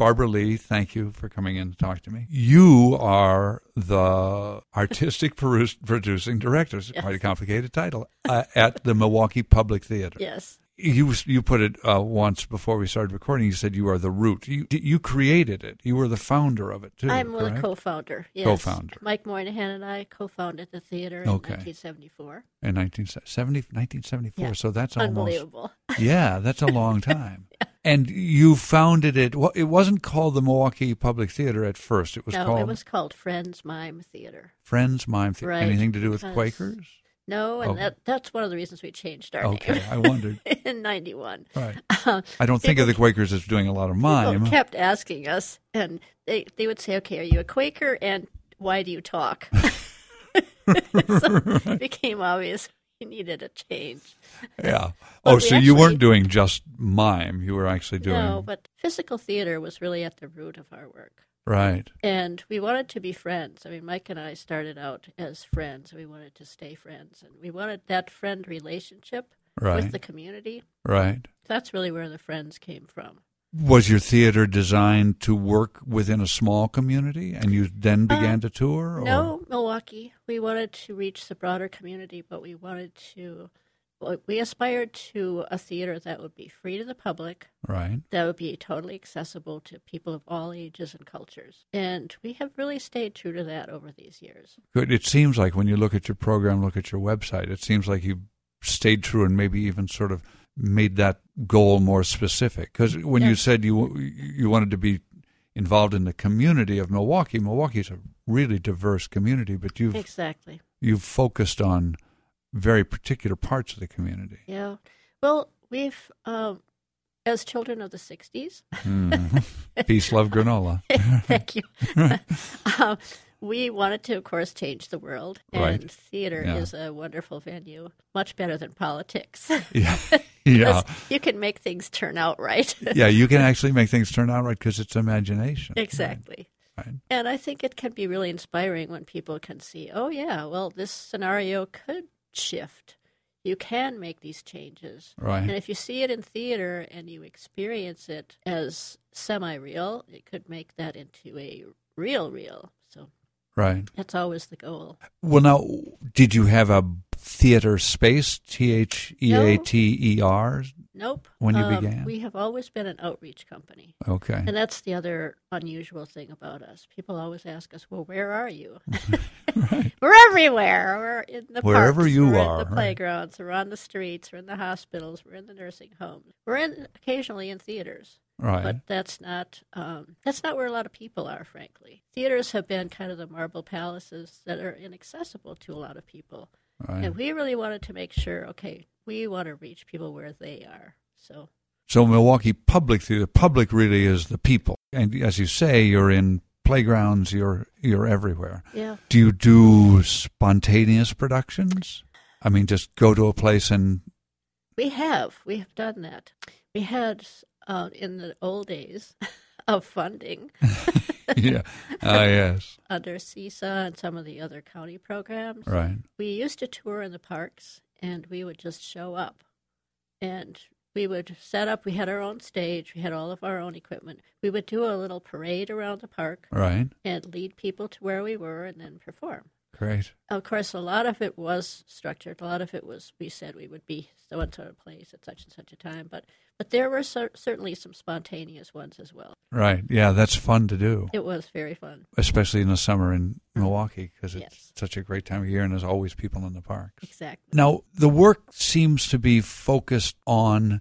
Barbara Lee, thank you for coming in to talk to me. You are the artistic producing director. It's quite a complicated title at the Milwaukee Public Theater. Yes. You put it once before we started recording. You said you are the root. You created it. You were the founder of it, too. I'm correct? the co-founder, yes. Co-founder. Mike Moynihan and I co-founded the theater in 1974. In 1974, yeah. So that's unbelievable. Yeah, that's a long time. Yeah. And you founded it. Well, it wasn't called the Milwaukee Public Theater at first. It was it was called Friends Mime Theater. Friends Mime Theater. Right, anything to do with Quakers? No, and that's one of the reasons we changed our name. Okay, I wondered. In 91. Right. I don't think of the Quakers as doing a lot of mime. People kept asking us, and they would say, okay, are you a Quaker, and why do you talk? So it became obvious we needed a change. Yeah. So you weren't doing just mime. You were actually doing... No, but physical theater was really at the root of our work. Right. And we wanted to be friends. I mean, Mike and I started out as friends. We wanted to stay friends. And we wanted that friend relationship with the community. Right. That's really where the friends came from. Was your theater designed to work within a small community, and you then began to tour? Or? No, Milwaukee. We wanted to reach the broader community, but we aspired to a theater that would be free to the public, right? That would be totally accessible to people of all ages and cultures. And we have really stayed true to that over these years. Good. It seems like when you look at your program, look at your website, it seems like you've stayed true and maybe even sort of made that goal more specific. Because when you said you wanted to be involved in the community of Milwaukee, Milwaukee is a really diverse community, but you've focused on very particular parts of the community. Yeah. Well, we've, as children of the 60s. Peace, love, granola. Thank you. We wanted to, of course, change the world. And theater is a wonderful venue, much better than politics. Yeah. You can make things turn out right. Yeah, you can actually make things turn out right because it's imagination. Exactly. Right. And I think it can be really inspiring when people can see, oh, yeah, well, this scenario could shift. You can make these changes. Right. And if you see it in theater and you experience it as semi-real, it could make that into a real. So that's always the goal. Well, now, did you have a theater space, Theater? Nope. When you began? We have always been an outreach company. Okay. And that's the other unusual thing about us. People always ask us, well, where are you? Right. We're everywhere. We're in the Wherever parks. you we're are. in the playgrounds. We're on the streets. We're in the hospitals. We're in the nursing homes. We're occasionally in theaters. Right. But that's not where a lot of people are, frankly. Theaters have been kind of the marble palaces that are inaccessible to a lot of people. Right. And we really wanted to make sure, okay, we want to reach people where they are. So Milwaukee Public Theater, public really is the people. And as you say, you're in playgrounds, you're everywhere. Yeah. Do you do spontaneous productions? I mean, just go to a place and... We have done that. We had, in the old days of funding... Yeah. Yes. Under CISA and some of the other county programs. Right. We used to tour in the parks, and we would just show up. And we would set up, we had our own stage, we had all of our own equipment. We would do a little parade around the park. Right. And lead people to where we were and then perform. Great. Of course, a lot of it was structured. A lot of it was, we said we would be so-and-so place at such and such a time. But there were certainly some spontaneous ones as well. Right. Yeah, that's fun to do. It was very fun. Especially in the summer in Milwaukee because it's such a great time of year and there's always people in the parks. Exactly. Now, the work seems to be focused on,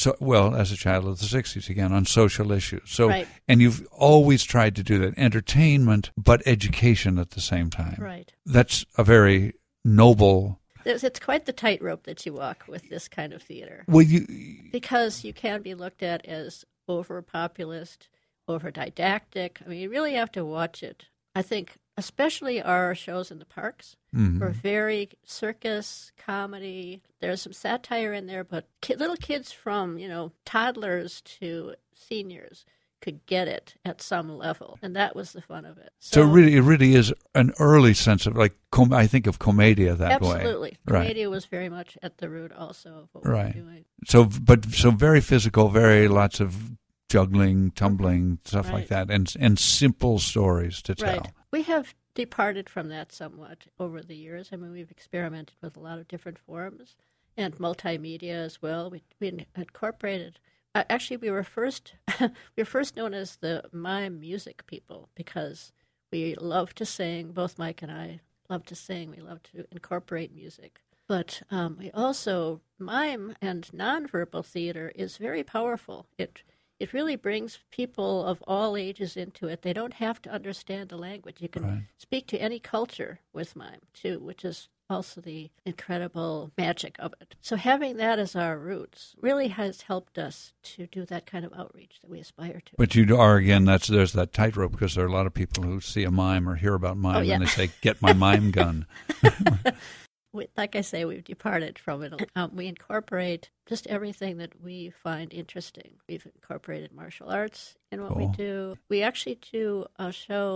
as a child of the 60s again, on social issues. So, right. And you've always tried to do that, entertainment, but education at the same time. Right. That's a very noble... It's quite the tightrope that you walk with this kind of theater. Well, because you can be looked at as over-populist, over-didactic. I mean, you really have to watch it. I think especially our shows in the parks were very circus, comedy. There's some satire in there, but little kids from, toddlers to seniors could get it at some level, and that was the fun of it. So it really is an early sense of, like, I think of Commedia that way. Absolutely. Commedia was very much at the root also of what we were doing. So very physical, very lots of juggling, tumbling, stuff like that, and simple stories to tell. Right. We have departed from that somewhat over the years. I mean, we've experimented with a lot of different forms and multimedia as well. We incorporated. Actually, we were first known as the mime music people because we love to sing. Both Mike and I love to sing. We love to incorporate music. But we also, mime and nonverbal theater is very powerful. It really brings people of all ages into it. They don't have to understand the language. You can speak to any culture with mime, too, which is also the incredible magic of it. So having that as our roots really has helped us to do that kind of outreach that we aspire to. But you are, again, there's that tightrope because there are a lot of people who see a mime or hear about mime and they say, get my mime gun. Like I say, we've departed from it. We incorporate just everything that we find interesting. We've incorporated martial arts in what we do. We actually do a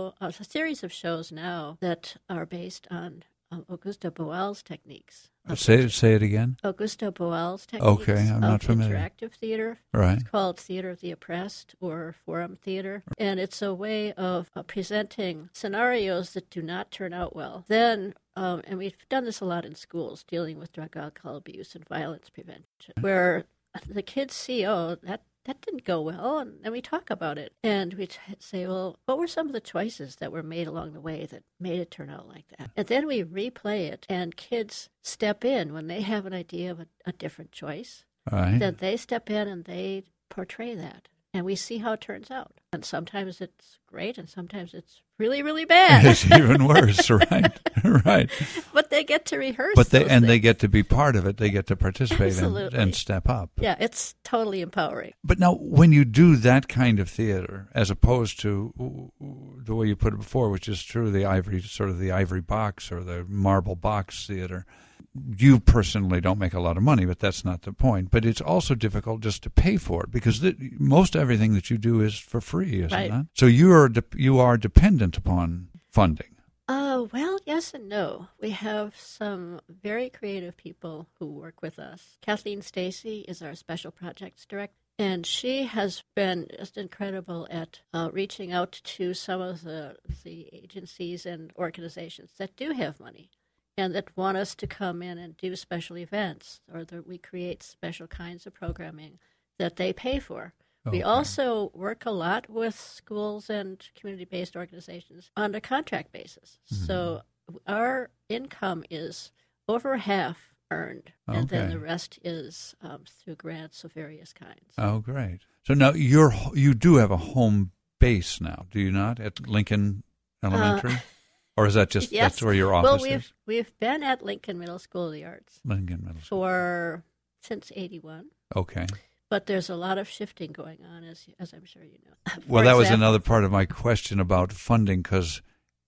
series of shows now that are based on Augusto Boal's techniques. Say it again. Augusto Boal's techniques. Okay, I'm not familiar. Interactive theater. Right. It's called Theater of the Oppressed or Forum Theater, and it's a way of presenting scenarios that do not turn out well. Then, and we've done this a lot in schools, dealing with drug, alcohol abuse, and violence prevention, where the kids see, that didn't go well, and then we talk about it. And we say, well, what were some of the choices that were made along the way that made it turn out like that? And then we replay it, and kids step in when they have an idea of a different choice. Right. Then they step in and they portray that. And we see how it turns out. And sometimes it's great, and sometimes it's really, really bad. It's even worse, right? Right. But they get to rehearse. They get to be part of it. They get to participate and step up. Yeah, it's totally empowering. But now, when you do that kind of theater, as opposed to the way you put it before, which is true, the ivory box or the marble box theater, you personally don't make a lot of money, but that's not the point. But it's also difficult just to pay for it because most everything that you do is for free, isn't it? So you are dependent upon funding. Well, yes and no. We have some very creative people who work with us. Kathleen Stacy is our special projects director, and she has been just incredible at reaching out to some of the agencies and organizations that do have money and that want us to come in and do special events, or that we create special kinds of programming that they pay for. We also work a lot with schools and community-based organizations on a contract basis. Mm-hmm. So our income is over half earned, and then the rest is through grants of various kinds. Oh, great. So now you do have a home base now, do you not, at Lincoln Elementary? Or is that just that's where your office is? We've been at Lincoln Middle School of the Arts. Lincoln Middle School. Since 1981. Okay. But there's a lot of shifting going on, as I'm sure you know. Well, that was another part of my question about funding, because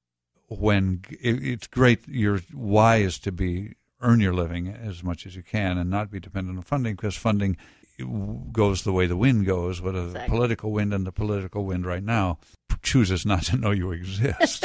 when it's great, your why is to earn your living as much as you can and not be dependent on funding, because funding goes the way the wind goes, whether the political wind, and the political wind right now chooses not to know you exist.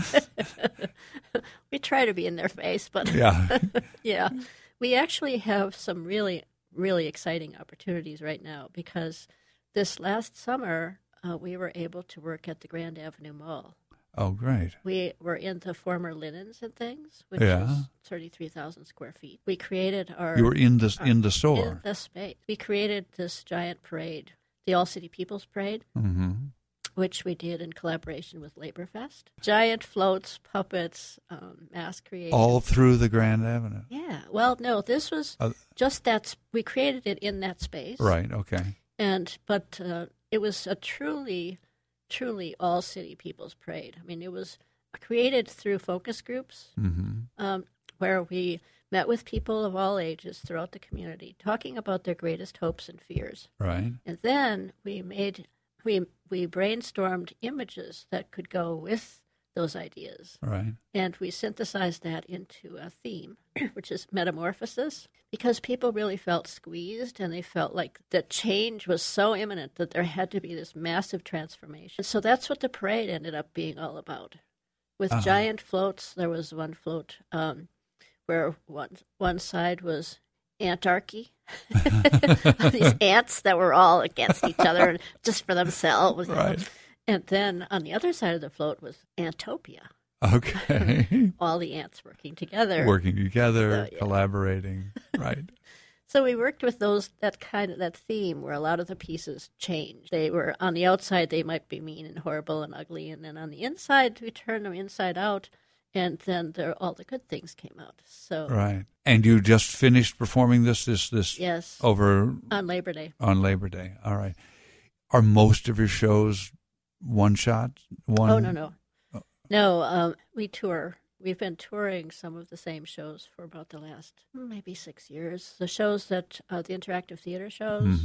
We try to be in their face, but yeah. We actually have some really, really exciting opportunities right now, because this last summer we were able to work at the Grand Avenue Mall. Oh, great. We were in the former Linens and Things, which is 33,000 square feet. We created You were in the store? In the space. We created this giant parade, the All-City People's Parade, which we did in collaboration with Laborfest. Giant floats, puppets, mass creation. All through the Grand Avenue? Yeah. Well, no, this was just that. We created it in that space. Right, okay. But it was a truly all-city people's parade. I mean, it was created through focus groups where we met with people of all ages throughout the community, talking about their greatest hopes and fears. Right. And then we brainstormed images that could go with those ideas. Right. And we synthesized that into a theme, which is metamorphosis, because people really felt squeezed, and they felt like the change was so imminent that there had to be this massive transformation. So that's what the parade ended up being all about. With giant floats, there was one float where one side was Antarchy, these ants that were all against each other and just for themselves. Right. And then on the other side of the float was Antopia. Okay. All the ants working together. So, collaborating. Right. So we worked with that theme where a lot of the pieces changed. They were on the outside, they might be mean and horrible and ugly, and then on the inside, we turned them inside out, and then all the good things came out. So right. And you just finished performing this yes, over on Labor Day. On Labor Day. All right. Are most of your shows one shot? Oh no. No, we tour. We've been touring some of the same shows for about the last maybe 6 years. The shows that, the interactive theater shows,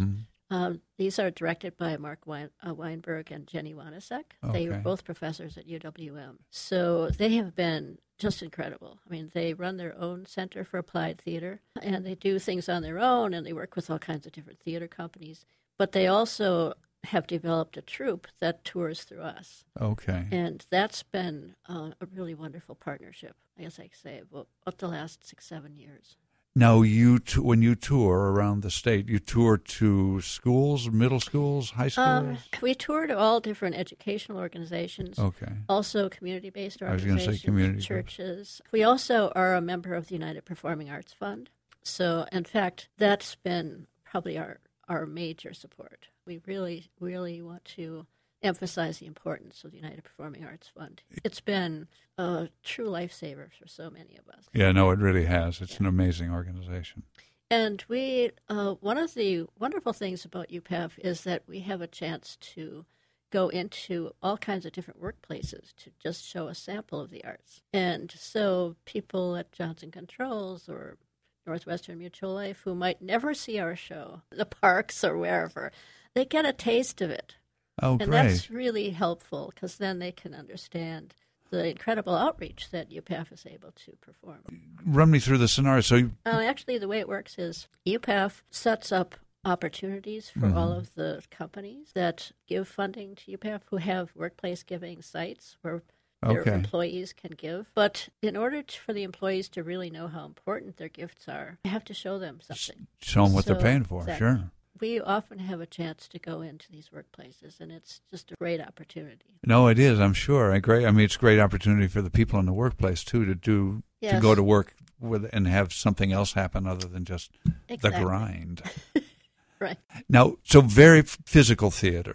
these are directed by Mark Weinberg and Jenny Wanasek. Okay. They were both professors at UWM. So they have been just incredible. I mean, they run their own Center for Applied Theater, and they do things on their own, and they work with all kinds of different theater companies. But they also have developed a troupe that tours through us. Okay. And that's been a really wonderful partnership, I guess I could say, about the last 6-7 years. Now, when you tour around the state, you tour to schools, middle schools, high schools? We tour to all different educational organizations. Okay. Also community-based organizations, I was going to say community churches. We also are a member of the United Performing Arts Fund. So, in fact, that's been probably our major support. We really, really want to emphasize the importance of the United Performing Arts Fund. It's been a true lifesaver for so many of us. Yeah, no, it really has. It's an amazing organization. And we, one of the wonderful things about UPAF is that we have a chance to go into all kinds of different workplaces to just show a sample of the arts. And so people at Johnson Controls or Northwestern Mutual Life who might never see our show, the parks or wherever, they get a taste of it. Oh, and great. That's really helpful because then they can understand the incredible outreach that UPAF is able to perform. Run me through the scenario. So, actually, the way it works is UPAF sets up opportunities for all of the companies that give funding to UPAF who have workplace giving sites where their employees can give. But in order for the employees to really know how important their gifts are, you have to show them something. Show them what they're paying for, exactly. Sure. We often have a chance to go into these workplaces, and it's just a great opportunity. No, it is, I'm sure. It's a great opportunity for the people in the workplace, too, to go to work with and have something else happen other than just the grind. Right. Now, so very physical theater.